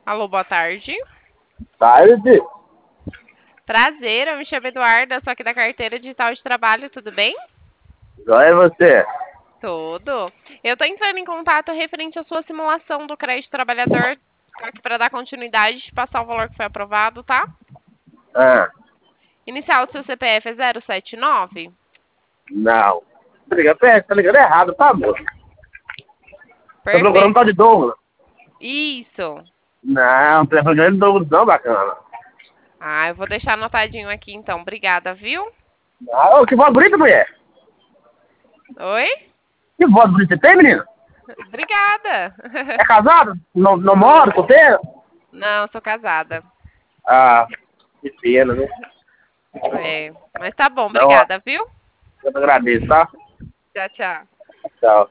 Alô, boa tarde. Tarde. Prazer, eu me chamo Eduarda, sou aqui da carteira digital de trabalho, tudo bem? Joia você. Tudo. Eu tô entrando em contato referente à sua simulação do crédito trabalhador, tô aqui para dar continuidade e passar o valor que foi aprovado, tá? Ah, Inicial do seu CPF é 079? não. Tá ligando errado, tá, moço? Tá procurando um Perfeito. tal de Douglas? Isso. Não, tá procurando Douglas não, bacana. Ah, eu vou deixar anotadinho aqui então. Obrigada, viu? Ah, ô, que voz bonita, mulher. Oi? Que voz bonita você tem, menino? Obrigada. É casado? Não mora, solteiro? Não, sou casada. Ah, que pena, né? É, mas tá bom, Não, ó, obrigada, viu? eu te agradeço, tá? Tchau, tchau. Tchau.